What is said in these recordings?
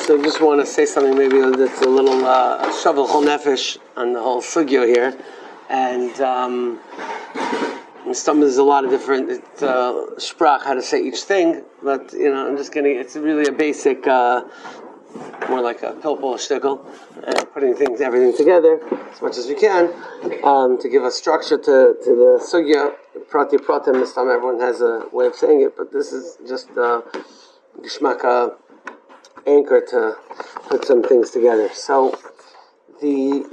So I just want to say something maybe that's a little shavel chol nefesh on the whole sugyo here. And there's a lot of different sprach how to say each thing, but I'm just getting, it's really a basic, more like a pilpul shtickle, putting everything together as much as we can to give a structure to the sugya. Prati pratim, this time everyone has a way of saying it, but this is just geshmaka anchor to put some things together. So we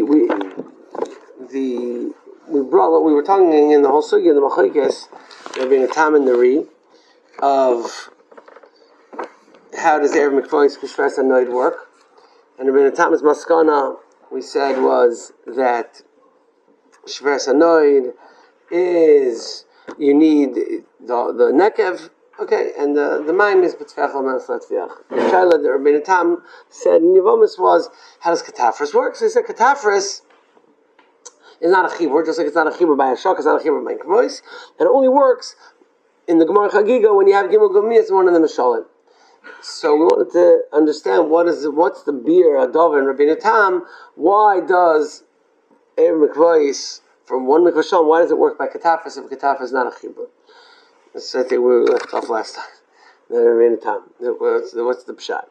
were talking in the whole sugya in the machlokes, there being a tam in the Ri of how does Erev Mikvos Kishvas Hanoid work, and there being a tam is maskana we said was that Shvas Hanoid is you need the nekev. Okay, and the mime is b'tzvech l'manas l'tzviach. The child that Rabbeinu Tam said in Yevomis was, how does katafris work? So he said katafris is not a chibur, just like it's not a chibur by Hashak, it's not a chibur by Kavois, and it only works in the Gemara Chagiga when you have Gimel Gomiyas and one of them is Shalom. So we wanted to understand what's the beer Adov and Rabbeinu Tam. Why does Erev Mikvos from one Mikvah Shalom, why does it work by katafris if katafris is not a chibur? So I think we left off last time. What's the pshat?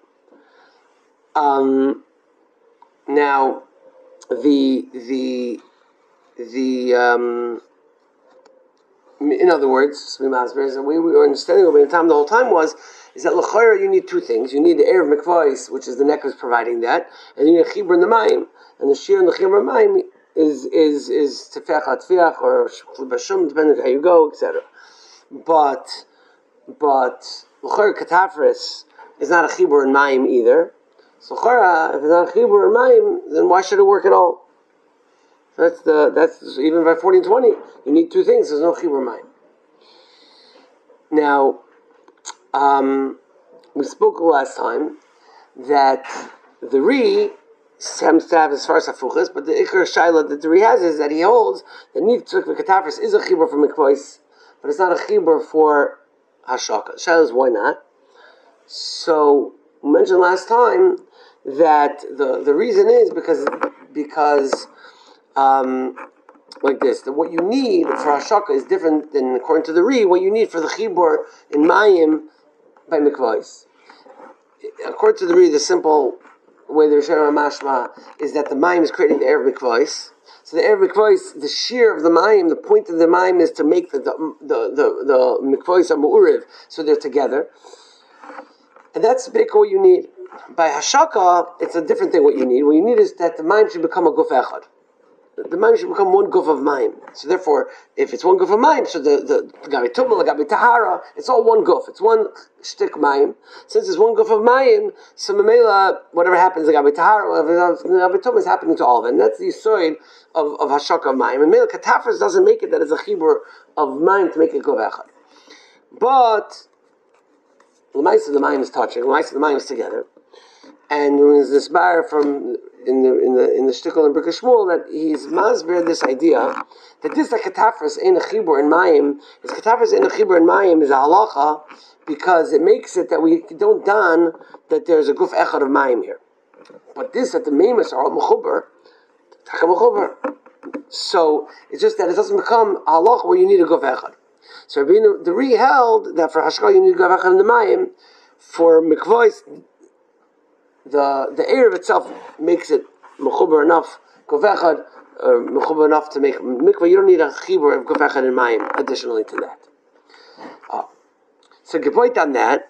Now, in other words, the way we were understanding Rabbeinu Tam the whole time is that l'chayra you need two things. You need the Erev Mikvos, which is the neckers providing that, and you need a chibur in the mayim, and the shir in the chibur mayim is tefech atfiach or bashum, depending on how you go, etc. But l'chayra katafris is not a chibur in mayim either. So l'chayra, if it's not a chibur in mayim, then why should it work at all? That's even by 40 and 20. You need two things. There's no chibur in mayim. Now, we spoke last time that the Ri seems to have as far as hafuchas, but the ikar shaila that the Ri has is that he holds that need tzuk v'katafris is a chibur for mikvos, but it's not a chibur for hashaka. Shaila is why not? So we mentioned last time that the reason is because like this, that what you need for hashaka is different than according to the Ri what you need for the chibur in mayim by mikvos. According to the Ri, the simple way the Rishonim mashma is that the mayim is creating the Erev Mikvos. So the Erev Mikvos, the shear of the mayim, the point of the mayim is to make the Mikvos a mu'uriv, so they're together. And that's basically what you need. By hashaka, it's a different thing what you need. What you need is that the mayim should become a guf echad. The mayim should become one guf of mayim. So therefore, if it's one guf of mayim, so the gabi tumah, the gabi tahara, it's all one guf. It's one shtik mayim. Since it's one guf of mayim, so memela, whatever happens, the gabi tahara, the gabi tumah is happening to all of it. And that's the yisoid of hashaka of mayim. And memela katafris doesn't make it that it's a chibur of mayim to make it guf echad. But l'maisa the mayim is touching. L'maisa the mayim is together. And there is this bar from in the shtickle in Birkas Shmuel that he's masber this idea that this like katafris in a chibur in mayim is katafris in a chibur in mayim is a halacha because it makes it that we don't dan that there's a guf echad of mayim here. But this that the meimas are all mechuber, so it's just that it doesn't become a halacha where you need a guf echad. So the Ri held that for hashka you need a guf echad in the mayim. For mikvos, the Erev itself makes it mechuber enough, guf echad, mechuber enough to make mikvah. You don't need a chibur of guf echad in mayim additionally to that. So geboit on that,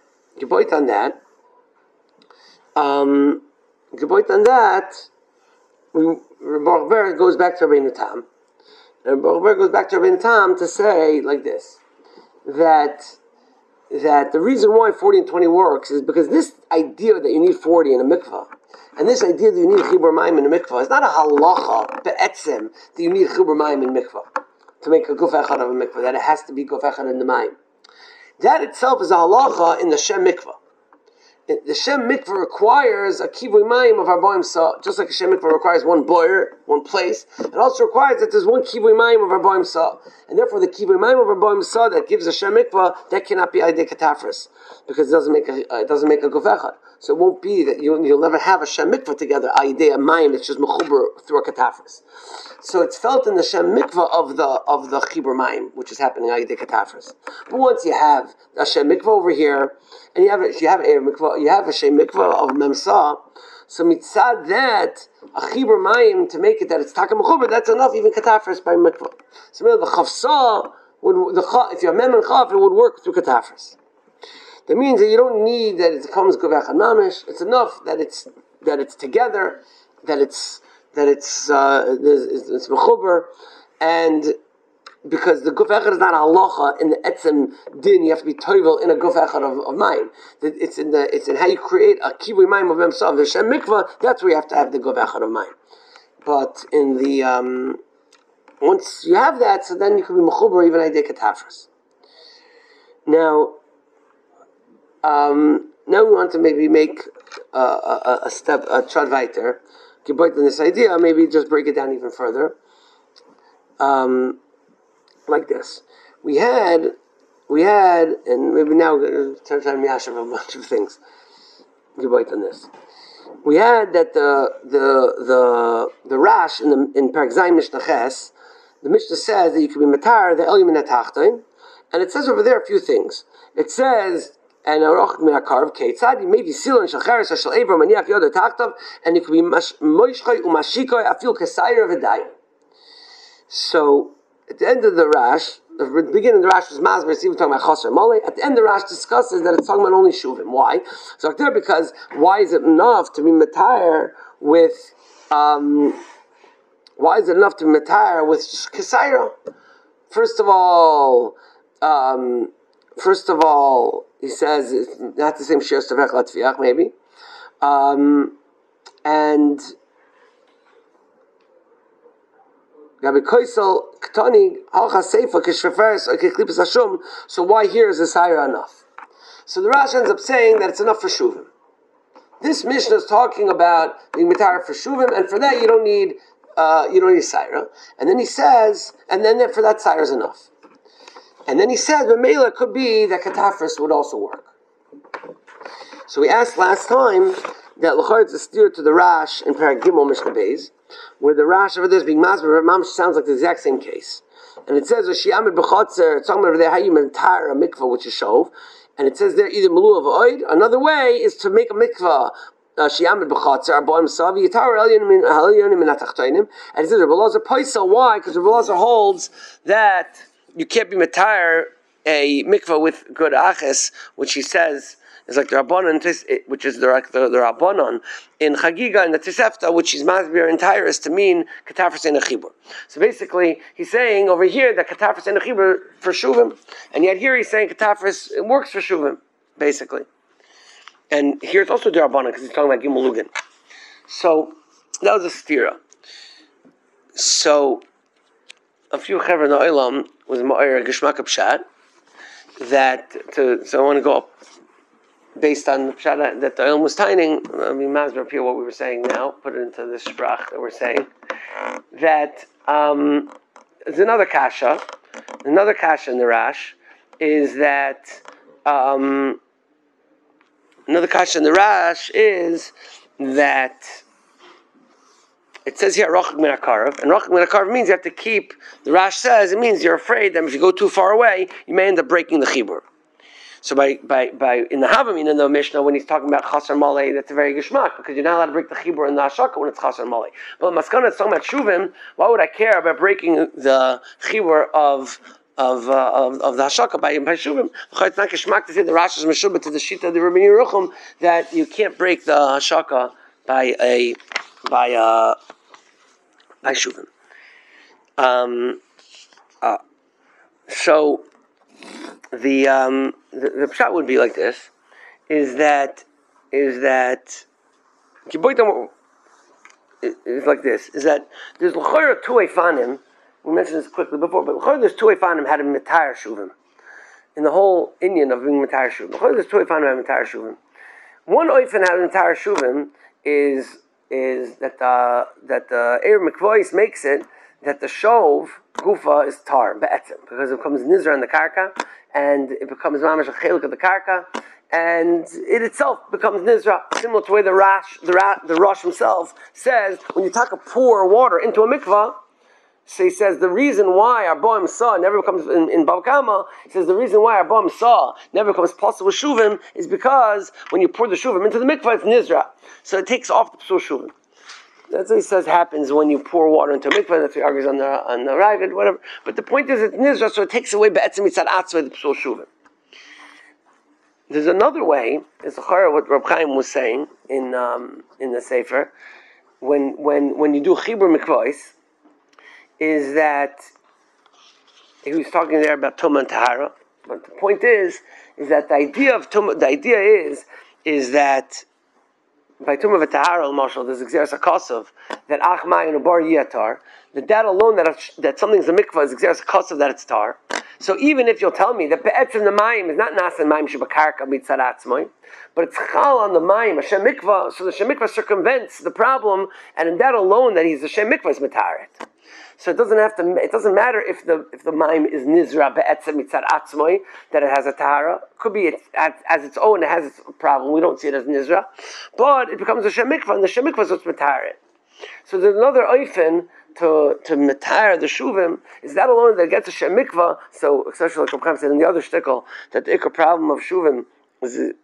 Baruch Ber goes back to Rabbeinu Tam, and Baruch Ber goes back to Rabbeinu Tam to say like this, that the reason why 40 and 20 works is because this idea that you need 40 in a mikvah, and this idea that you need chibur mayim in a mikvah, is not a halacha be'etzem that you need chibur mayim in mikvah to make a guf echad of a mikvah, that it has to be guf echad in the mayim. That itself is a halacha in the Shem mikvah. the Shem Mikvah requires a kivui mayim of Arbaim Sa, just like a Shem Mikvah requires one boiler, one place. It also requires that there's one kivui mayim of Arbaim Sa, and therefore the kivui mayim of Arbaim Sa that gives a Shem Mikvah, that cannot be Aidei Katafris, because it doesn't make a Guf Echad. So it won't be that you'll never have a Shem Mikvah together, Aidei a mayim. It's just mechuber through a Katafris. So it's felt in the Shem Mikvah of the Chibur mayim, which is happening Aidei Katafris. But once you have a Shem Mikvah over here, and you have a Shem Mikvah of Memsa, so mitzad that a Chibur mayim to make it that it's Taka Mechuber, that's enough, even Katafris by Mikvah. So the Chavsa if you have Mem and Chav, it would work through Katafris. That means that you don't need that it comes Guvach and Mamish. It's enough that it's together, that it's mechuber, and because the Guf Echad is not halacha in the etzem din, you have to be toivel in a Guf Echad of mayim. It's in how you create a kivui mayim of himself. The Shem Mikvah, that's where you have to have the Guf Echad of mayim. But in the once you have that, so then you can be mechuber even Aidei Katafris. Now we want to maybe make a step, a chad weiter, gebot in this idea, maybe just break it down even further. Like this. We had, and maybe now we're going to turn time Yashav a bunch of things. Gebot on this. We had that the Rash in Perek Zayin Mishnah Ches, the Mishnah says that you can be matar the Elyum min HaTachton, and it says over there a few things. It says, and Aroch min HaKarv Keitzad, you may be Silon Shacharis Hashal Eber Maniach Yoda Tachtav, and it could be Moishchoi Umashikoi Afil Kesayir V'Dayim. So at the end of the Rash, the beginning of the Rash was Masber, even talking about Chaser Mole. At the end, the Rash discusses that it's talking about only Shuvim. Why? So there, because why is it enough to be Matayr with? Why is it enough to be Matayr with Kesayra? First of all, he says it's not the same Shir Stavech Latviach, maybe, and. So why here is the Saira enough? So the Rash ends up saying that it's enough for Shuvim. This Mishnah is talking about being Mitar for Shuvim, and for that you don't need Saira. And then he says, and then for that Saira is enough. And then he says, but Mela could be that Katafris would also work. So we asked last time that L'chor is a steer to the Rash in Perek Gimel Mishnah Beis, where the Rash over there is being Masber, Mamash sounds like the exact same case. And it says, Shiamid B'chotzer, it's talking over there how you mentar a mikvah, which is Shov. And it says there either Melu of Oid. Another way is to make a mikvah, Shiamid B'chotzer, Arboim Savi, Yitar Elyonim min HaTachtonim. And it says, Rebbe Elazar Paisa, why? Because Rebbe Elazar holds that you can't be mentar a mikvah with good aches, which he says is like the Rabbanon, which is the Rabbanon in Chagiga and the Tosefta, which is Masbir entire is to mean Katafris and a Chibur. So basically, he's saying over here that Katafris and a Chibur for Shuvim, and yet here he's saying Katafris it works for Shuvim, basically. And here it's also the Rabbanon because he's talking about Gimel Lugin. So that was a stira. So a few Chaver Na'ilam was Ma'ir Geshmak Pshat so I want to go up. Based on the pshat that the Olam was tining, I mean, Masber here, what we were saying now, put it into this sprach that we're saying, that there's another kasha in the Rash, is that, another kasha in the Rash is that it says here, Rochak min HaKarv, and Rochak min HaKarv means you have to keep, the Rash says, it means you're afraid that if you go too far away, you may end up breaking the chibur. So by in the Havamin in the Mishnah, when he's talking about Chaser Malay, that's a very geshmak, because you're not allowed to break the Chibur and the Hashaka when it's Chaser Malay. But Maskana is talking about Shuvim, why would I care about breaking the Chibur of the Hashaka by Shuvim? It's not geshmak to say the Rash is Meshubah to the Shita of the Rabbeinu Yerucham that you can't break the Hashaka by Shuvim. So the pshat would be like this: is like this: is that there's l'chora two efanim. We mentioned this quickly before, but l'chora there's two efanim had a mitayr shuvim in the whole Indian of being mitayr shuvim. L'chora there's two efanim had mitayr shuvim. One oifen out of entire shuvim is that the Eir Mikvois makes it that the shov gufa is tar be'etzim because it becomes nizra in the karka and it becomes mamash a chelik of the karka and it itself becomes nizra, similar to the way the Rosh himself says when you pour water into a mikvah. So he says the reason why our Boim Saw never becomes in Bava Kama, he says the reason why our Boim Saw never becomes possible with Shuvim is because when you pour the Shuvim into the mikvah, it's Nizra. So it takes off the Psul Shuvim. That's what he says happens when you pour water into a mikvah. That's what he argues on the Ravid, whatever. But the point is it's Nizra, so it takes away Be'etzim Mitzad Atzvah, the Psul Shuvim. There's another way, it's what Reb Chaim was saying in the Sefer, when you do Chibur Mikvahs, is that he was talking there about Tumah and Tahara, but the point is that the idea of Tumah, is that by Tumah and Tahara, Marshal, there's Xeris HaKosov, that Ach Mayin Ubar Yiatar, that alone that something's a mikvah is Xeris HaKosov that it's tar. So even if you'll tell me that Be'etzim the Mayim is not Nasa Mayim Shebakarka Mitzad Atzmoi, but it's Chal on the Mayim, Hashem Mikvah, so the Hashem Mikvah circumvents the problem, and in that alone that he's the Hashem Mikvah is Mataret. So it doesn't matter if the Mayim is Nizra Be'etzim Mitzad Atzmoi, that it has a Tahara. Could be as its own, it has its problem. We don't see it as Nizra. But it becomes a Hashem Mikvah, and the Hashem Mikvah is what's Mataret. So there's another oifen to Matar the Shuvim, is that alone that gets a Shem Mikvah. So especially like Reb said in the other shtickle, that the ikar problem of Shuvim is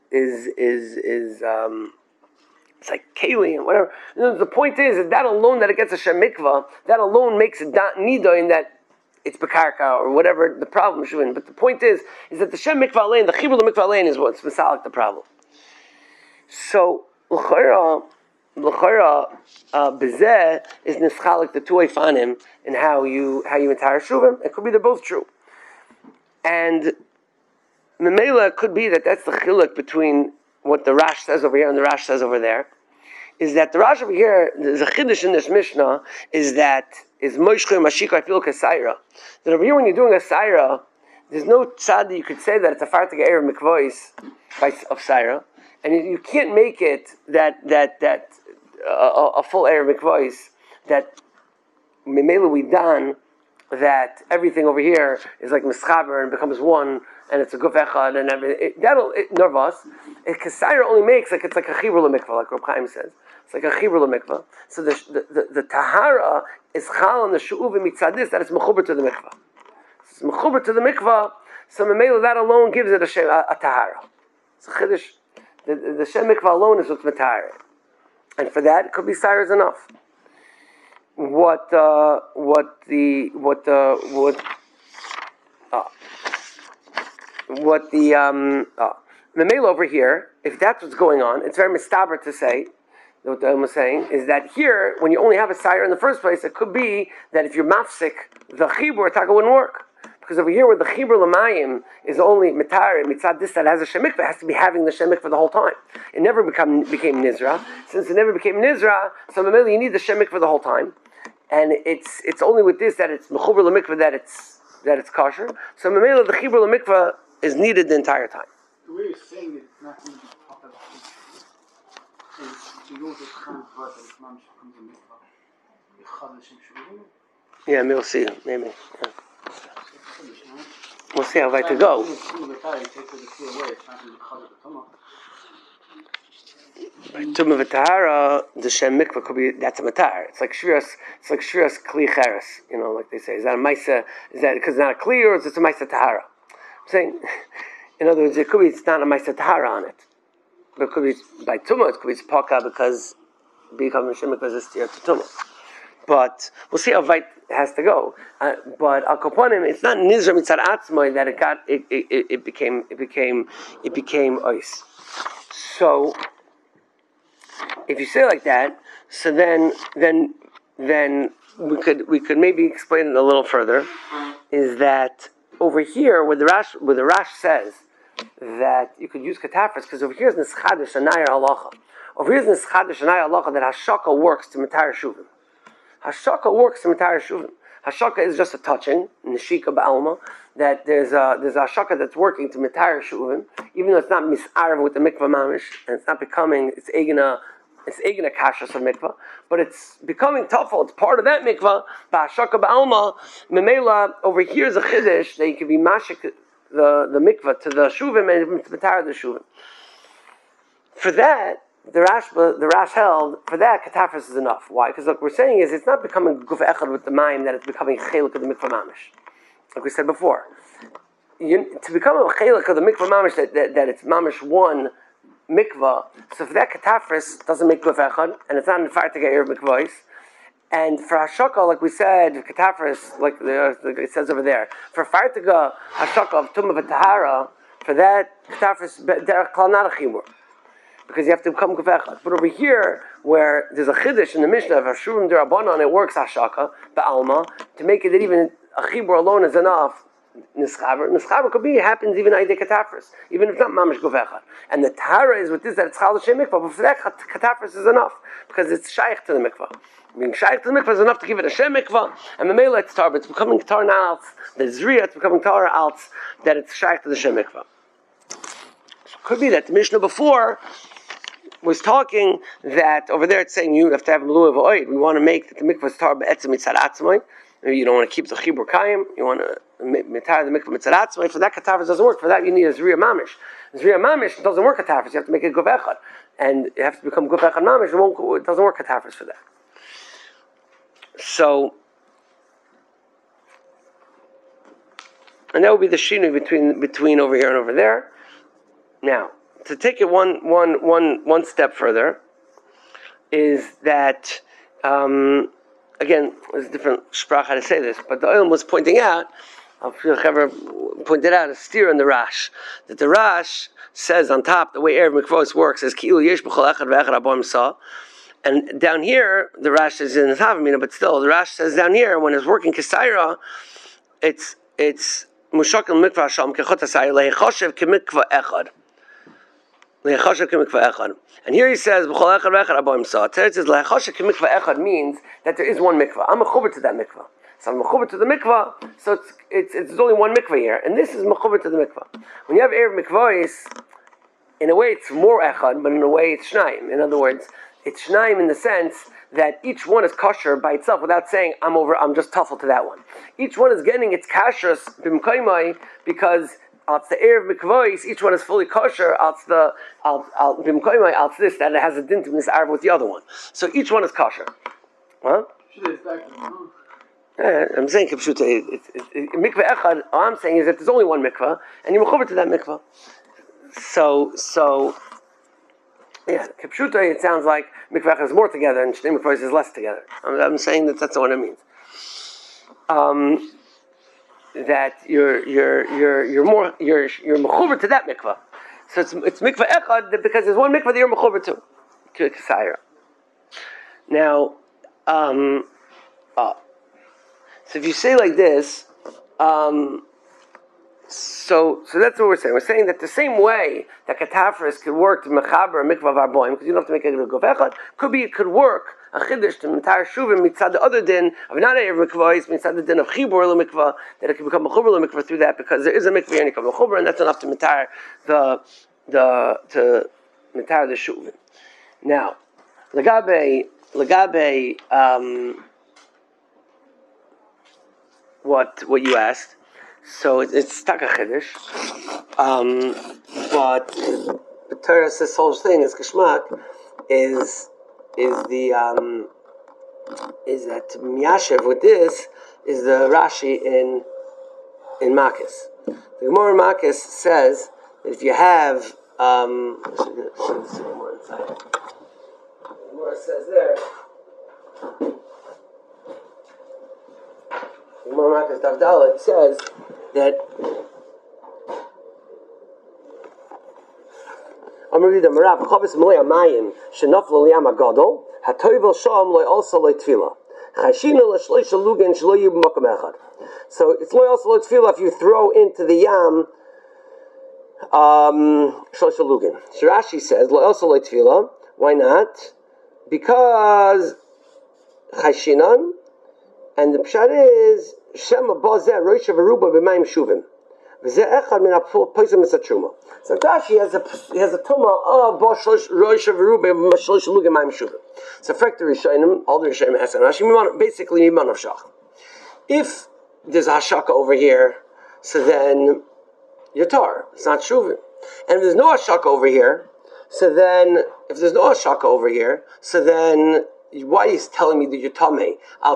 it's like Keli and whatever. The point is that alone that it gets a Shem Mikvah, that alone makes it nida in that it's Bekarka or whatever the problem is Shuvim. But the point is that the Shem Mikvah Alein, the Chibur Mikvah Alein is what's misalik the problem. So L'chora bezeh is nischalik the two eifanim in how you entire shuvim. It could be they're both true, and memela could be that's the chiluk between what the Rash says over here and the Rash says over there. Is that the Rash over here, the chiddush in this Mishnah is moishchei mashika fil kasayra. That over here when you're doing a sayra, there's no tzad that you could say that it's a fartig eir mikvois of sayra, and you can't make it that a full air mikvahs that memela we done that everything over here is like mischaber and becomes one and it's a guf echad and everything. Nervous. Kasayra only makes it's like a chibur l'mikvah, like Reb Chaim says. It's like a chibur l'mikvah. So the tahara is chal on the shu'uv mitzadis that it's mechuber to the mikvah. It's mechuber to the mikvah. So memela that alone gives it a tahara. It's a chiddush. The shem mikvah alone is what's matayr. And for that, it could be Cyrus enough. Memela over here, if that's what's going on, it's very mistaber to say, what the was saying, is that here, when you only have a Sire in the first place, it could be that if you're mafsik, the chibur taka wouldn't work. Because over here, where the chibur l'mayim is only mitar mitzad this that has a shemikvah, it has to be having the shemikvah the whole time. It never became nizra. Since it never became nizra, so memela you need the shemikvah the whole time, and it's only with this that it's mechuber l'mikvah that it's kosher. So memela the chibur l'mikvah is needed the entire time. The way you're saying it, it's not going to be talked about is to use this kind of word that it's not comes in mikvah. Yeah, we'll see. Maybe. Yeah. We'll see how far to go. By Tumah v'Tahara, the Shem Mikvah could be that's a matar. It's like shviras kli cheres. Like they say. Is that a ma'isa? Is that because it's not a kli or is it a ma'isa tahara? I'm saying, in other words, it could be it's not a ma'isa tahara on it, but it could be by Tumah. It could be paka because becoming Shem Mikvah is to Tumah. But we'll see how weit it has to go. But al koponim, it's not nizra mitzad atzmoi that it became ice. So if you say like that, so then we could maybe explain it a little further. Is that over here where the Rash says that you could use katafras because over here is nischadish anayar halacha. Over here is nischadish anayar halacha that hashaka works to matar shuvim. Hashaka works to Matar Shuvim. Hashaka is just a touching, neshika ba'alma, that there's a hashaka that's working to mitayr shuvim, even though it's not mis'arv with the mikvah mamish, and it's not becoming, it's egina kashas of mikvah, but it's becoming tafel, it's part of that mikvah, ba'ashaka ba'alma, memela, over here is a chiddush, that you can be mashik the mikvah to the shuvim and to mitayr the shuvim. For that, the Rash held, for that, katafris is enough. Why? Because what we're saying is, it's not becoming guf echad with the mayim, that it's becoming chelik of the mikvah mamish. Like we said before. To become a chelik of the mikvah mamish, that it's mamish one mikvah, so for that, katafris doesn't make guf echad, and it's not in fire to get your mikvahs. And for hashaka, like we said, katafris, like it says over there, for fire to go hashaka of tumah v'tahara, for that, katafris, derech klal not a chimur, because you have to become kufechad. But over here, where there's a chiddush in the Mishnah of Hashuvim Derabanan, it works hashaka, ba'alma, to make it that even a chibur alone is enough, nischaber could be, happens even aydei katafris, even if it's not mamish kufechad. And the tahara is with this, that it's chal l'shem mikvah, but for that, katafris is enough, because it's shaykh to the mikvah. Being shaykh to the mikvah is enough to give it a shem mikvah, and the memela it's tar, but it's becoming tar now, the zriya, it's becoming tar out, that it's shaykh to the shem mikvah. So it could be that the Mishnah before was talking that over there it's saying you have to have melu of oid. We want to make that the mikvah is tar be'etzem mitzad atzmai. Maybe you don't want to keep the chibur kayim. You want to mitar the mikvah mitzad atzmai. For that katafris doesn't work. For that you need a zriya mamish. Zriya mamish doesn't work katafris. You have to make it guf echad, and it has to become guf echad mamish. It doesn't work katafris for that. So, and that would be the shinu between over here and over there. Now, to take it one step further, is that again, there's a different sprach how to say this, but the Olam was pointing out, pointed out a steer in the Rash, that the Rash says on top the way Erev Mikvos works is ki'ilu yesh b'chol echad ve'echad aboim sa, and down here the Rash is in the Tavamina, but still the Rash says down here when it's working Kesaira, it's mushakil mikvah sham kechot asayir lehechoshev kemikvah echad. And here he says, it says means that there is one mikvah. I'm mechuber to that mikvah. So I'm mechuber to the mikvah, so it's only one mikvah here. And this is mechuber to the mikvah. When you have Erev Mikvahs, in a way it's more echad, but in a way it's shnaim. In other words, it's shnaim in the sense that each one is kosher by itself without saying, I'm just tuffle to that one. Each one is getting its kashrus b'mkaimai because the Erev Mikvahs, each one is fully kosher. It's this that it has a din to misarv with the other one. So each one is kosher. Huh? I'm saying kipshuta. Mikvah echad. All I'm saying is that there's only one mikvah, and you're mechuber to that mikvah. So yeah, kipshuta. It sounds like mikvah echad is more together, and shnei mikvahs is less together. I'm saying that's what it means. That you're mechuber to that mikvah. So it's mikvah echad because there's one mikvah that you're mechuber to. Kesayra. Now, so if you say like this, so that's what we're saying. We're saying that the same way that katafris could work to mechaber a mikvah of arboim, because you don't have to make it a guf echad, it could work a chiddush to mitar shuvim mitzad the other din of not a mikvah, mitzad the din of chibur mikvah, that it can become a chubur mikvah through that, because there is a mikvah and you become a chubur, and that's enough to mitar the shuvim. Now, legabe what you asked. So it's taka chiddush, but the Torah says whole thing is geschmack is that miyashev with this is the Rashi in Makis. The Gemara Makis says that if you have the Gemara says there. The Gemara Makis Daf Dalet says that I'm going to read the Marav Chavis Malay Amayim Shenaflo Liyam Agadol Hatoivel Sham Loy Also Loy Tefila Chashina L'Shleish Lugan Shloy Yib Makom Echad. So it's Loy Also Loy Tefila if you throw into the Yam Shleish Lugan. Shirashi says Loy Also Loy Tefila. Why not? Because Chashinan And the pshat is Shema Bazeh Rosh Aruba b'Mayim Shuvim. So Rashi has a tuma of Rosh Aruba Shlosh Lugim Mayim Shuvim. So Frekter Rishonim, all the Rishonim ask Rashi, basically Miman of Shach. If there's a hashaka over here, so then you're tar. It's not shuvim. And if there's no hashaka over here, so then why is he telling me that you're tamei?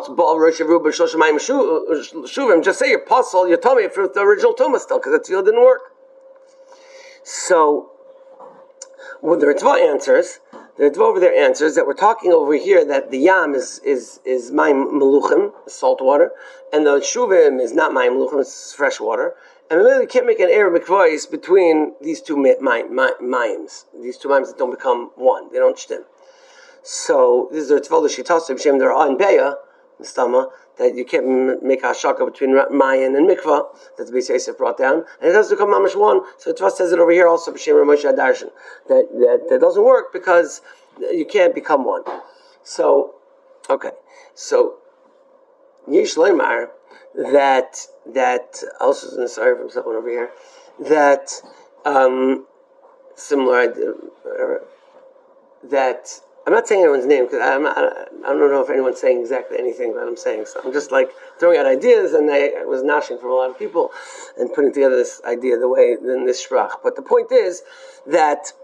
Shuvim. Just say you're puzzle, you're tamei for the original tuma still, because the tefillah didn't work. So, what the Ritva answers, the Ritva over there answers that we're talking over here that the yam is mayim meluchim, salt water, and the shuvim is not mayim meluchim, it's fresh water. And we really can't make an error mikvahis between these two mayims. These two mayims that don't become one, they don't shtim. So this is the Ritva l'shitasim shem there are in beya, the stama, that you can't make a hashaka between mayin and mikvah. That's the Beis Yosef brought down, and it doesn't become mamash one. So the Ritva says it over here also b'shem Moshe Adarshan that doesn't work because you can't become one. So okay, so Yish Leimar that also sorry from someone over here that similar idea that. I'm not saying anyone's name because I don't know if anyone's saying exactly anything that I'm saying. So I'm just like throwing out ideas, and I was gnashing from a lot of people and putting together this idea the way in this shrach. But the point is that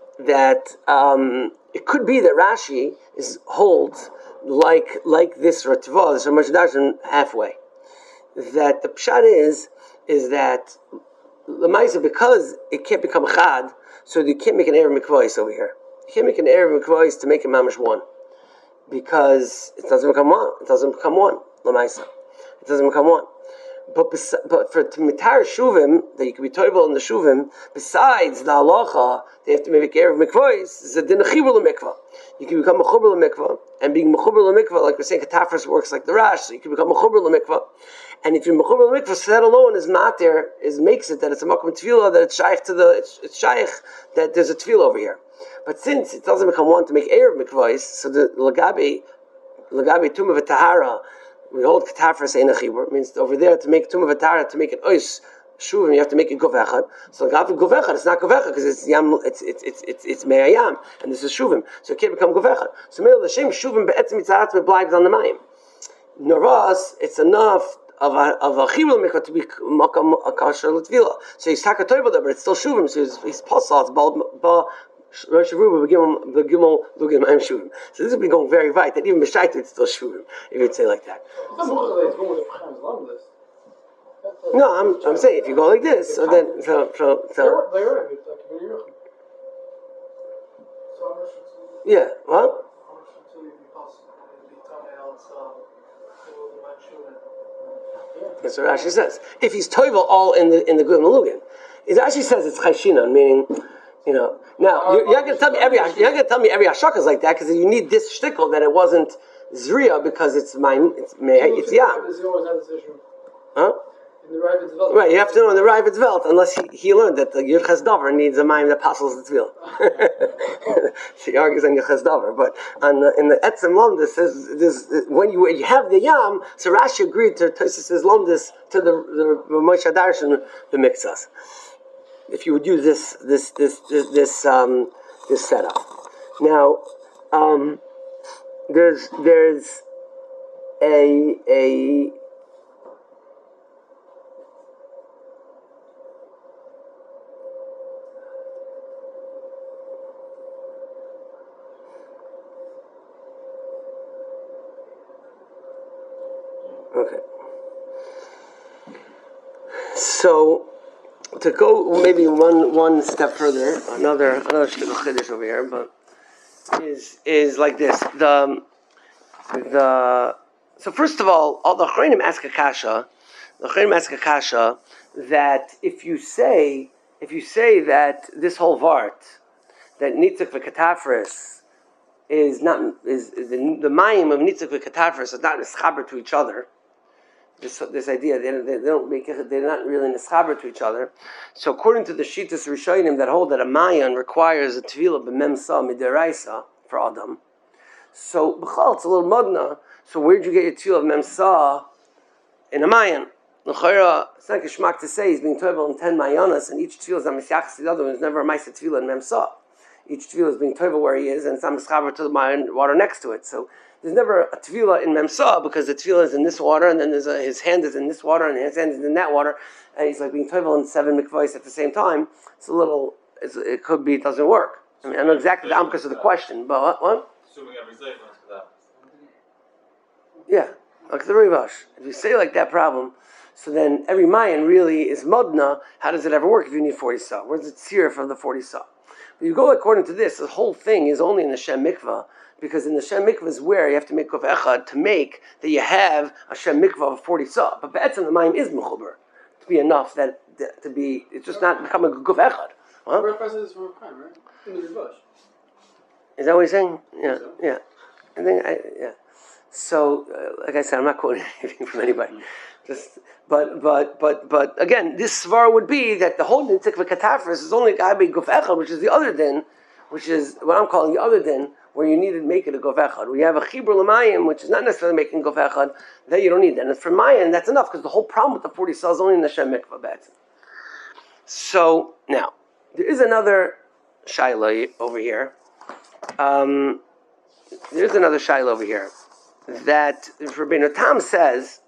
it could be that Rashi holds like this Ritva, this Ramesh Darshan halfway. That the pshat is that Lamaisa, because it can't become chad, so you can't make an error mikvahis over here. You can't make an error mikvahis to make a mamash one, because it doesn't become one. It doesn't become one. Lamaisa, it doesn't become one. But for mitar shuvim that you can be toivel in the shuvim, besides the halacha, they have to make error mikvahis. Is a din chibur mikvah. You can become a chubur mikvah, and being mechuber mikvah, like we're saying, katafris works like the rash, so you can become a chubur mikvah. And if you're mechuber mikvah, so that alone is matir, makes it that it's a makom tefillah, that it's shaykh to it's shaykh that there's a tefillah over here. But since it doesn't become one to make erev mikvahis, so the lagabi tumah v'tahara, we hold katafras ein achibur, means over there to make tumah v'tahara, to make an ois shuvim, you have to make it govechad. So lagabi govechad, it's not govechad because it's yam, it's me'ayam, and this is shuvim, so it can't become govechad. So mele l'shem shuvim be'etzim mitzarat be'bleives on the mayim. Noras, it's enough of a chibur mikvah to be makam akasher l'tevila. So he's takatoyvel there, but it's still shuvim, so he's pasal, it's ba. Rosh Aruba v'gimel lugim Mayim Shuvim. So this would be going very right. That even b'shaytu it's still shuvim, if you'd say like that. No, I'm saying if you go like this, so then yeah, what? That's what Rashi says. If he's toivel all in the gum lugim, it actually says it's chayshinan, meaning. You know, now you're not going to tell me every hashaka is like that because you need this shtickle that it wasn't zriya because it's yam. Huh? Right, you have to know in the Ravid's Velt unless he learned that the Yirches Dover needs a mayim that passes the tefillah. She argues on Yirches Dover, but in the Etzem Lomdus says when you have the yam, so Rashi agreed to Tosfos' Lomdus to the Moshe Darshan the mixas. If you would use this setup. Now, there's a okay. So. To go maybe one step further, another shtickle chiddush over here, but is like this. So first of all the Chachamim ask a kasha. The Chachamim ask a kasha that if you say that this whole vart that nitzik v'katafris is the mayim of nitzik v'katafris is not nischaber to each other. This idea they don't make it, they're not really nischaber to each other. So according to the Shittas Rishonim that hold that a mayan requires a tefillah b'memsa midiraisa for Adam. So b'chal it's a little modna. So where'd you get your tefillah of memsa in a mayan? L'chayra, it's not geschmack to say he's being toivel in 10 mayanas, and each tefillah is a misyachas to the other one. There's never a ma'aseh tefillah in memsa. Each tefillah is being toivel where he is, and it's not mischaber to the mayan water next to it. So there's never a tefillah in memsa because the tefillah is in this water, and then his hand is in this water, and his hand is in that water, and he's like being toivel in 7 mikvahs at the same time. It's a little. It could be. It doesn't work. I mean, I know exactly the amkas of the question, but what? Assuming every zayman is for that. Yeah, like the Rivash. If you say like that problem, so then every mayan really is modna. How does it ever work if you need 40 saw? Where's the tzir from the 40 saw? But you go according to this, the whole thing is only in the Shem Mikvah, because in the Shem Mikvah is where you have to make Guf Echad to make that you have a Shem Mikvah of 40 saw. But Be'etzim the Mayim is Mechuber to be enough that to be, it's just not becoming a Guf Echad. Huh? Where is from a prime, right? In the bush. Is that what you're saying? Yeah, So? yeah. I think, yeah. So, like I said, I'm not quoting anything from anybody. But again, this svar would be that the whole Nitzik V'Katafris is only Gabi Guf Echad, which is the other din, which is what I'm calling the other din, where you need to make it a Guf Echad. We have a Chibur L'Mayim, which is not necessarily making Guf Echad, that you don't need that. And for Mayan, that's enough, because the whole problem with the 40 saw is only in the Shem Mikvah Be'etzim. So, now, there is another Shaila over here. There's another Shaila over here. That if Rabbeinu Tam says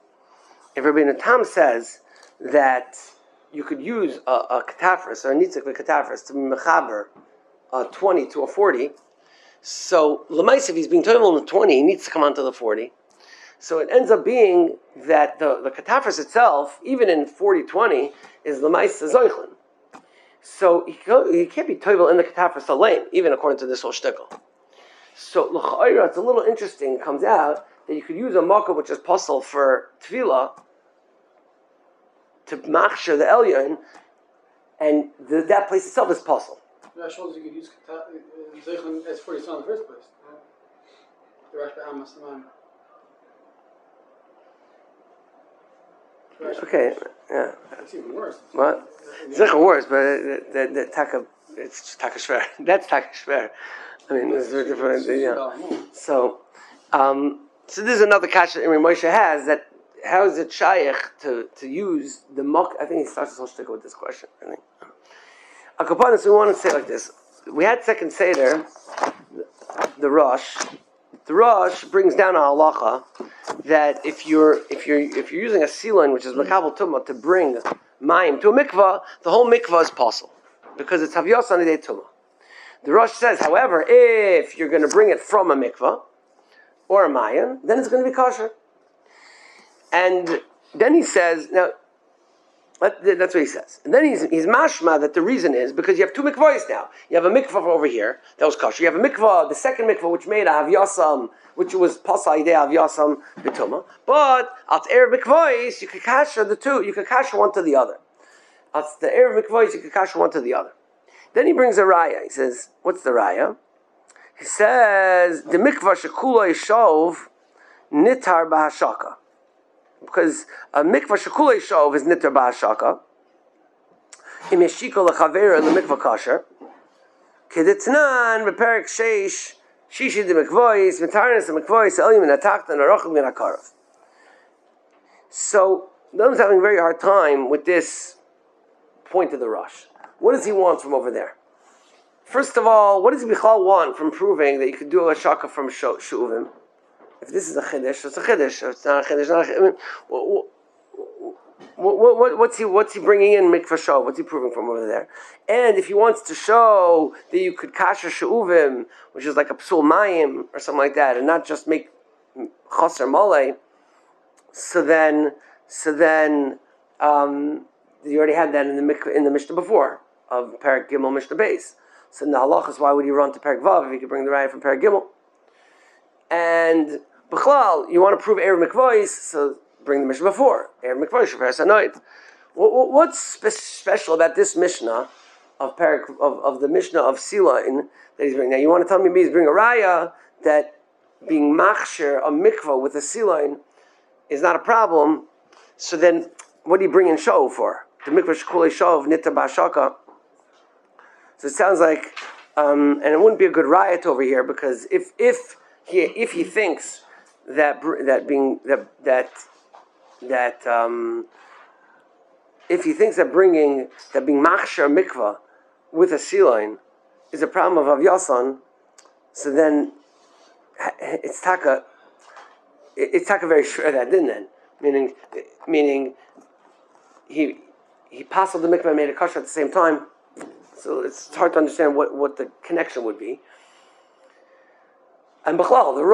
that you could use a katafris or a nitzik with katafris to be mechaber a 20 to a 40, so l'mais if he's being told on the 20, he needs to come onto the 40. So it ends up being that the katafris itself, even in 40-20, is l'mais zoichlin. So he can't be toivel in the katafris alone, even according to this whole shtickle. So l'chayra, it's a little interesting. It comes out that you could use a makkah which is puzzle for tefillah to machshir the elyon, and that place itself is puzzle. That shows you could use Zeichel as 40 saw in the first place. The Rashba Amos Saman. Okay, yeah. It's even worse. What? It's not worse, but the taka, it's just taka shver. That's taka shver. I mean, it's very different. Yeah. So this is another kasha Imri Moshe has, that how is it shaykh to use the mok? I think he starts his whole shtickle with this question. I think. Akapanis, we want to say it like this. We had second seder, the Rosh. The Rosh brings down a halacha that if you're using a silon, which is makabel tumah, to bring mayim to a mikvah, the whole mikvah is possible because it's havyos on the day tumah. The Rosh says, however, if you're going to bring it from a mikvah or a mayan, then it's going to be kosher. And then he says, now, that's what he says. And then he's mashma that the reason is because you have two mikvahs now. You have a mikvah over here, that was kosher. You have a mikvah, the second mikvah, which made a havyasam, which was pasai de havyasam b'tumah. But at erev mikvahs, you could kasher the two, you could kasher one to the other. At the erev mikvahs, you could kasher one to the other. Then he brings a raya. He says, what's the raya? He says, the mikvah shekula yishov nitar b'hashaka. Because a mikvah shekula yishov is nitar b'hashaka. Im yeshiko lechavera lemikvah kasher. Kedetnan beperik sheish shishi de mikvahis mitarnes de mikvahis elim min atakta narachim min akarav. So, Noam's having a very hard time with this point of the Rosh. What does he want from over there? First of all, what does Bichal want from proving that you could do a shaka from Shuvim? If this is a chiddush, it's a chiddush. If it's not a chiddush, not a chiddush. What's he bringing in mikvah shov? What's he proving from over there? And if he wants to show that you could kasher Shuvim, which is like a psul mayim or something like that, and not just make chaser malay, so then you already had that in the Mishnah before of Perek Gimel Mishnah Beis. So in the halachas, why would you run to Perek Vav if you could bring the raya from Perek Gimel? And B'chlal, you want to prove Erev Mikvahis, so bring the Mishnah before Erev Mikvahis Shavuos Hanoit. What's special about this Mishnah of the Mishnah of Silain that he's bringing? Now you want to tell me he's bringing a raya that being machsher a mikvah with a Silain is not a problem. So then, what do you bring in shov for? The mikvah shekule shov nita b'ashaka. So it sounds like, and it wouldn't be a good riot over here because if he thinks that if he thinks that being machshar mikvah with a silain is a problem of Avyasan, so then it's taka very sure that didn't then. Meaning he passed the mikvah and made a kosher at the same time. So it's hard to understand what the connection would be. And B'chlal, the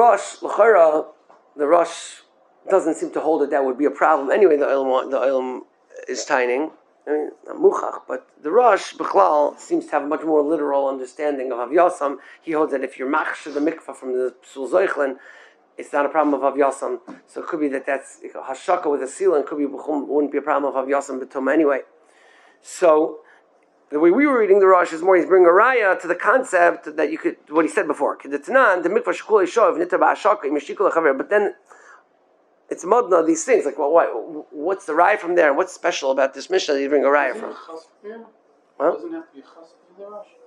Rosh doesn't seem to hold that would be a problem. Anyway, the Olam is tining. Muchach, but the Rosh B'chlal seems to have a much more literal understanding of Avyasam. He holds that if you're machshir the mikvah from the Psul Zoichlin, it's not a problem of Avyasam. So it could be that's hashaka with a seal, and could be wouldn't be a problem of Avyasam b'tum anyway. So the way we were reading the Rosh is more he's bringing a raya to the concept that you could what he said before. But then it's modna these things like what's the raya from there? What's special about this Mishnah that you bring a raya from? Huh? Doesn't have to be chassid in the Rosh.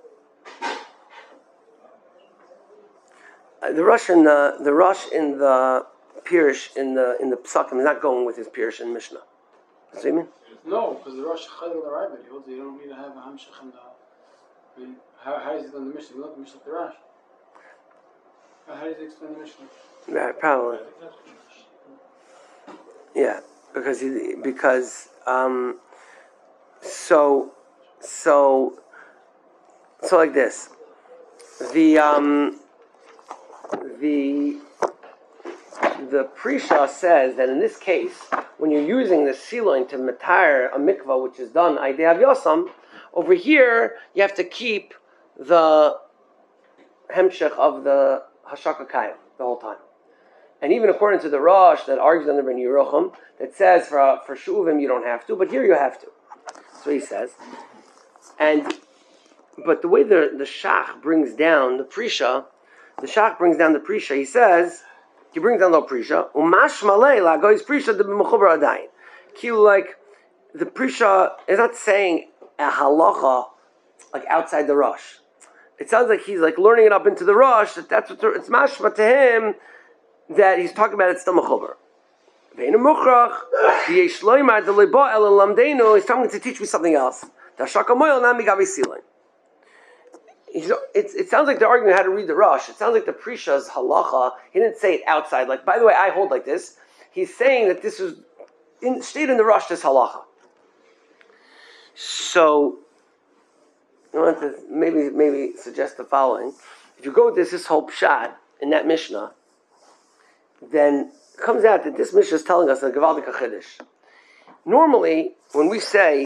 The Rosh in the Pirush in the Psakim is not going with his Pirush in Mishnah. See what you mean? No, because the Rosh chayil the Raya, he holds you don't need to have a hamshach in the. I mean, how is it on the Mishnah? Look, Mishnah the Rosh. How does he explain the Mishnah? Right, probably. Yeah, because like this, the Prisha says that in this case, when you're using the siloin to matar a mikvah, which is done Aidei Avyasam, over here you have to keep the hemshech of the hashaka kayim the whole time. And even according to the Rosh that argues under Ben Yerucham, that says for shuvim you don't have to, but here you have to. That's what he says. But the way the Shach brings down the Prisha, he says, he brings down the Prisha, Umash Malay la goes Prisha de b'mechubar adayin. Like the Prisha is not saying a halacha like outside the Rosh. It sounds like he's like learning it up into the Rosh. That's what it's mashma to him that he's talking about. It's still mechubar. He's talking to teach me something else. It sounds like they're arguing how to read the Rosh. It sounds like the Prisha's halacha. He didn't say it outside. Like, by the way, I hold like this. He's saying that this was stayed in the Rosh, this halacha. So, I want to maybe suggest the following. If you go with this whole pshat in that Mishnah, then it comes out that this Mishnah is telling us a Gevaldik HaChiddush. Normally, when we say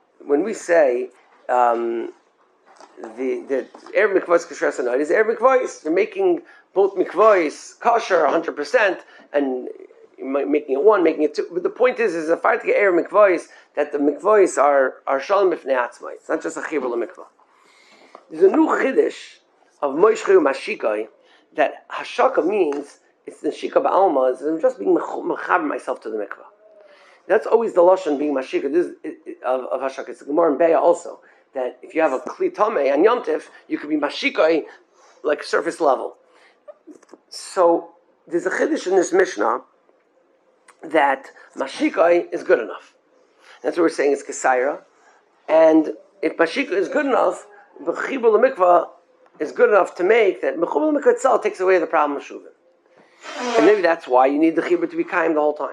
the Erev Mikvahs Kasher Sanad is Erev Mikvahs. You're making both Mikvahs kosher 100%, and making it one, making it two. But the point is a fight to get Erev Mikvahs that the Mikvahs are Shalom B'fnei Atzmai. It's not just a Chibur L'Mikvah. There's a new Chiddush of Moishchei Mashikai that Hashaka means it's the Shika Ba'alma. I'm just being mechaber myself to the Mikvah. That's always the lashon being Mashika. This of Hashaka. It's the Gemara in Beya also. That if you have a Kli Tameh and Yom Tif, you could be Mashikai, like surface level. So there's a Chiddush in this Mishnah that Mashikai is good enough. That's what we're saying is Kesaira. And if Mashika is good enough, B'chibur L'Mikvah is good enough to make that B'chibur L'Mikvah itself takes away the problem of Shuvin. And maybe that's why you need the Chibur to be Kaim the whole time.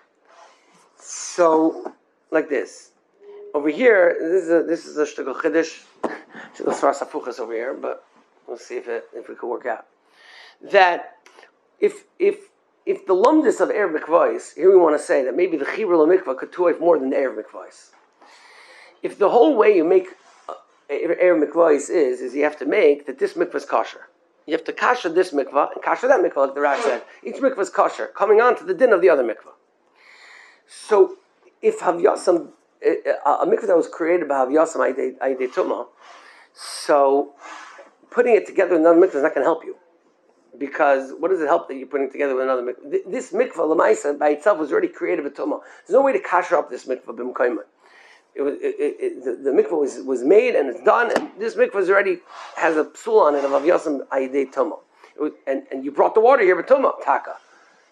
So, like this. Over here, this is a shtickle chiddush. Shtickle svar safuchas over here, but we'll see if we can work out that if the lumdus of Erev Mikvahs, here we want to say that maybe the Chibur L'Mikvah could tuif more than the Erev Mikvahs. If the whole way you make Erev Mikvahs is you have to make that this mikvah is kosher. You have to kasher this mikvah and kasher that mikvah, like the Rash said. Each mikvah is kosher, coming on to the din of the other mikvah. So if Havyasam, a mikvah that was created by Havyasam Aidei Tumah, so putting it together with another mikvah is not going to help you. Because what does it help that you're putting it together with another mikvah? This mikvah, Lamaisa, by itself was already created by Tumah. There's no way to kasher up this mikvah b'mkayman. The mikvah was made and it's done, and this mikvah already has a psul on it of Avyasam Aidei Tumah. And you brought the water here, but Tumah, Taka.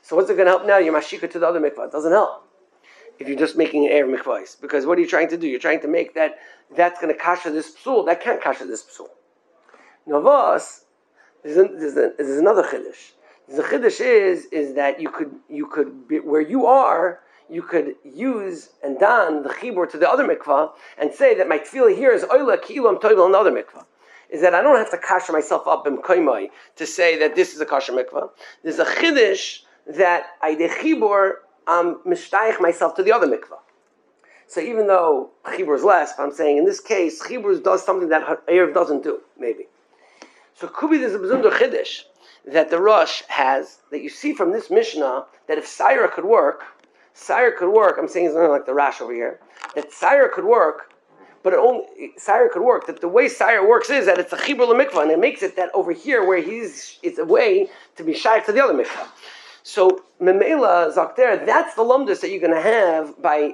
So what's it going to help now? You're mashika to the other mikvah. It doesn't help if you're just making an erev mikvahs. Because what are you trying to do? You're trying to make that's going to kasha this psul. That can't kasha this psul. Novas, there's another chiddush. The chiddush is that you could be, where you are, you could use and dan the chibur to the other mikvah and say that my tefillah here is oila ki'ilu am toivel another mikvah. Is that I don't have to kasher myself up in koimai to say that this is a kasher mikvah. There's a chiddush that I de chibur mishtayich myself to the other mikvah. So even though chibur is less, I'm saying in this case chibur does something that erev doesn't do, maybe. So could be there's a bezunder chiddush that the Rosh has, that you see from this Mishnah, that if Saira could work, I'm saying it's not like the Rash over here, that Saira could work, but Saira could work, that the way Saira works is that it's a chibur l'mikvah, and it makes it that over here where it's a way to be shaykh to the other mikvah. So Memela Zakter, that's the lumdus that you're going to have by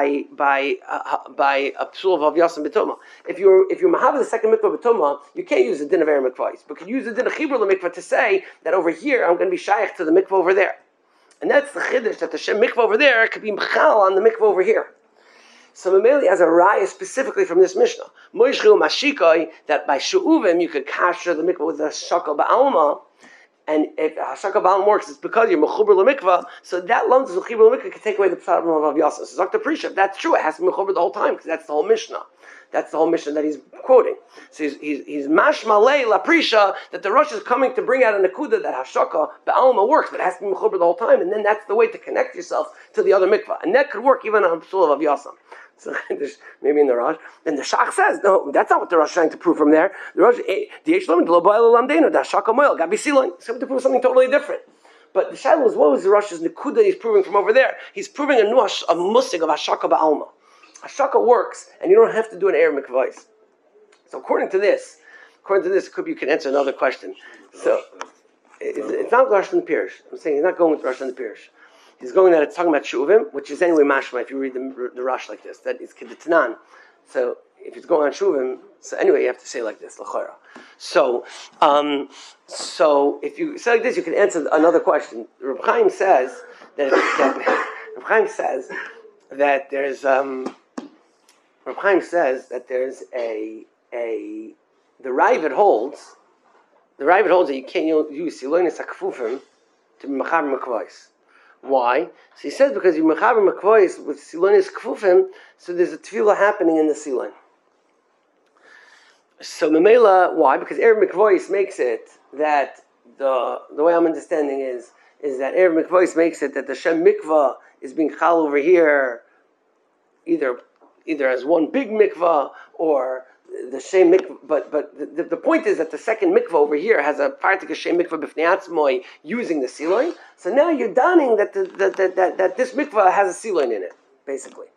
a psul of Avyas and B'toma. If you're mahav the second mikvah B'toma, you can't use the din of Erev mikvahs, but you can use the din of Chibur l'mikvah to say that over here I'm going to be shaykh to the mikvah over there, and that's the chiddush that the shem mikvah over there could be mchal on the mikvah over here. So Memeli has a raya specifically from this Mishnah. Moishchu Mashikai, that by Shu'uvim you could kasher the mikvah with the shakal ba'alma. And if Hashaka Ba'al works, it's because you're Mechuber L'Mikvah, so that lump of Mechuber L'Mikvah can take away the problem of Yasas. So Dr. Prisha, if that's true, it has to be Mechuber the whole time, because that's the whole Mishnah. That's the whole Mishnah that he's quoting. So he's Mashmalei La Prisha, that the Rosh is coming to bring out a Nakuda that Hashaka Ba'alma works, but it has to be Mechuber the whole time, and then that's the way to connect yourself to the other Mikvah. And that could work even on a Psul of Yasam. So maybe in the Rosh. And the Shach says, no, that's not what the Rosh is trying to prove from there. The Rosh, it's going to prove something totally different. But the Shiloh is, what was the Rosh's Nikuda he's proving from over there? He's proving a nuash, a musig of Hashaka Ba'alma. Hashaka works, and you don't have to do an Erev mikvahs. So according to this, it could be you can answer another question. So it's not Rosh and the Pirish. I'm saying he's not going with Rosh and the Pirish. He's going that it's talking about Shuvim, which is anyway mashma if you read the Rosh like this. That is Kedetanan. So if it's going on Shuvim, so anyway you have to say like this, L'chora. So if you say like this, you can answer another question. Reb Chaim says that there's the Ravid holds that you can't use Silonis HaKfufim to be Mechaber Mekvais. Why? So he says because you Mechaber Mekvais with Silonis Kfufim, so there's a tefillah happening in the Silon. So Memela, why? Because Erev Mikvahs makes it that the way I'm understanding is that Erev Mikvahs makes it that the Shem Mikvah is being chal over here either as one big mikvah or the same mikvah, but the point is that the second mikvah over here has a partik shem mikvah b'fnei atzmoi using the siloin. So now you're donning that this mikvah has a siloin in it, basically.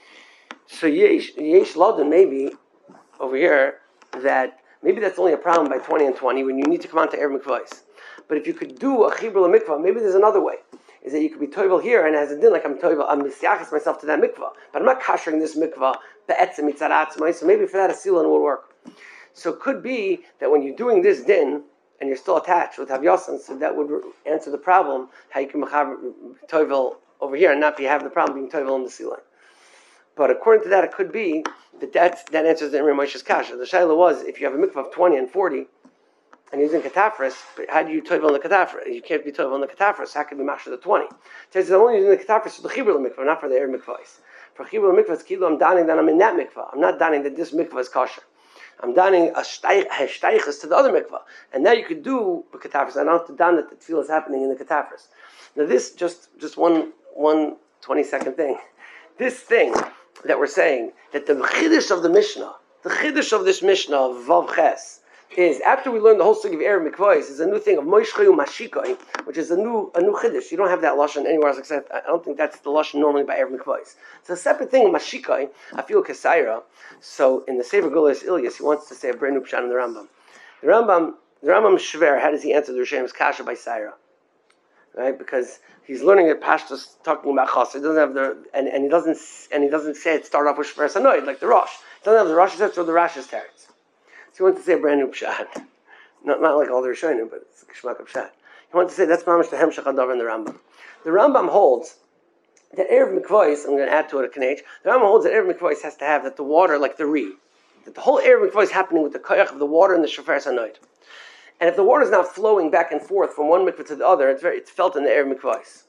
So yesh ladon maybe over here that maybe that's only a problem by 20 and 20 when you need to come on to Erev mikvahs. But if you could do a chibur mikvah, maybe there's another way. Is that you could be toivel here and as a din like I'm misyachis myself to that mikvah, but I'm not kashering this mikvah be'etzem mitzaratzmai. So maybe for that a silan would work. So it could be that when you're doing this din and you're still attached with havyasan, so that would answer the problem how you can toivel over here and not have the problem being toivel in the silan. But according to that, it could be that answers the Imre Moshe's kasha. The shaila was if you have a mikvah of 20 and 40. And using katafris, how do you toivel in the katafris? You can't be toivel in the katafris. How can you mash the 20? It says I'm only using the katafris for the chibur mikvah, not for the Erev mikvahs. For chibur mikvah, it's kilo. I'm donning that I'm in that mikvah. I'm not donning that this mikvah is kosher. I'm donning a shteichus to the other mikvah. And now you could do the katafris. I don't have to don that the tefillah is happening in the katafris. Now this just one 20-second thing. This thing that we're saying that the chiddush of the Mishnah, the chiddush of this Mishnah of Vav Ches, is after we learn the whole story of Erev Mikvahs, is a new thing of Moishchayu Mashikai, which is a new chiddush. You don't have that lashon anywhere else except I don't think that's the lashon normally by Erev Mikvahs. So a separate thing of Mashikai, I feel Kasaira. So in the Sefer Gulas Ilyas, he wants to say a brand new pshat in the Rambam. The Rambam Shver, how does he answer the Rishayim's kasha by Saira? Right, because he's learning at Pashtus talking about Chas. He doesn't have and he doesn't say it start off with Shver Sanoid like the Rosh. He doesn't have the Rosh teretz or the Rash's teretz. So he wants to say a brand new pshat. Not like all the Rishonim, but it's a Kishmak of pshat. He wants to say that's mamish the hemshech hadavar in the Rambam. The Rambam holds that erev mikvos. I'm going to add to it a kanech. The Rambam holds that erev mikvos has to have that the water, like the ri, that the whole erev mikvos is happening with the koyach of the water and the shofar sanoid. And if the water is now flowing back and forth from one mikvah to the other, it's felt in the erev mikvos.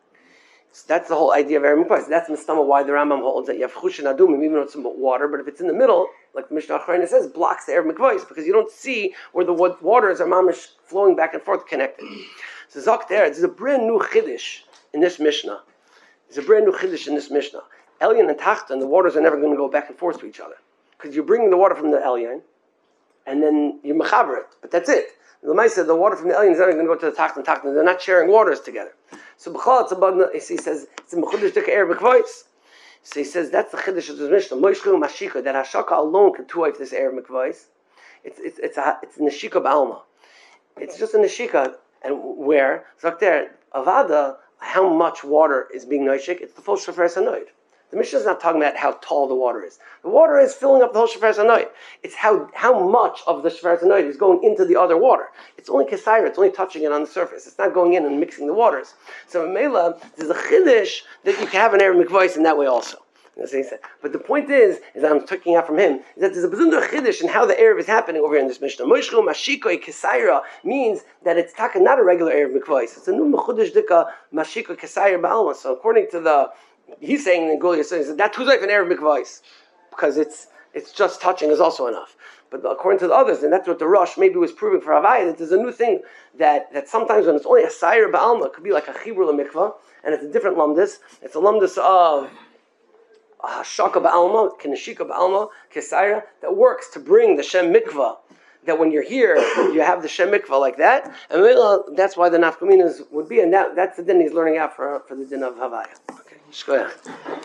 So that's the whole idea of erev mikvos. That's mistama why the Rambam holds that you have chushin adumim, even though it's water, but if it's in the middle, like the Mishnah Acharayna says, blocks the erev mikvos because you don't see where the waters are mamish flowing back and forth connected. So Zok there, there's a brand new chiddush in this Mishnah. There's a brand new chiddush in this Mishnah. Elyon and Tachton, the waters are never going to go back and forth to each other because you're bringing the water from the Elyon, and then you mechaber it, but that's it. The Lamaisa, the water from the Elyon is never going to go to the Tachton. They're not sharing waters together. So B'chal, it's about, he says, it's a mechudesh dika erev mikvos. So he says that's the chiddush of the Mishnah. Moishchu mashika, that hashaka alone can two-wife this erev mikvos. It's neshika b'alma. It's just a neshika, and where it's there avada, how much water is being noishik. It's the full shofar sanoid. The Mishnah is not talking about how tall the water is. The water is filling up the whole shofar sanoid. It's how much of the shofar sanoid is going into the other water. It's only kesaira. It's only touching it on the surface. It's not going in and mixing the waters. So in Mela, there's a chiddush that you can have an erev mikvos in that way also. That's what he said. But the point is that I'm taking out from him, is that there's a bezunder chiddush in how the erev is happening over here in this Mishnah. Moishchu mashikoi kesaira means that it's not a regular erev mikvos. It's a new mechudesh dika mashikoi kesaira ba'alma. So according to he's saying in Gul Yisrael, that too like an erev mikvos because it's just touching is also enough. But according to the others, and that's what the Rosh maybe was proving for Havai, that there's a new thing that sometimes when it's only a sayer ba'alma, it could be like a chibur l'mikvah, and it's a different lumdus. It's a lumdus of shaka ba'alma, kineshika ba'alma, kesaira, that works to bring the Shem mikvah. That when you're here, you have the Shem mikvah like that, and that's why the nafkaminas would be, and that's the din he's learning out for the din of Havaya. Okay, shkoyach.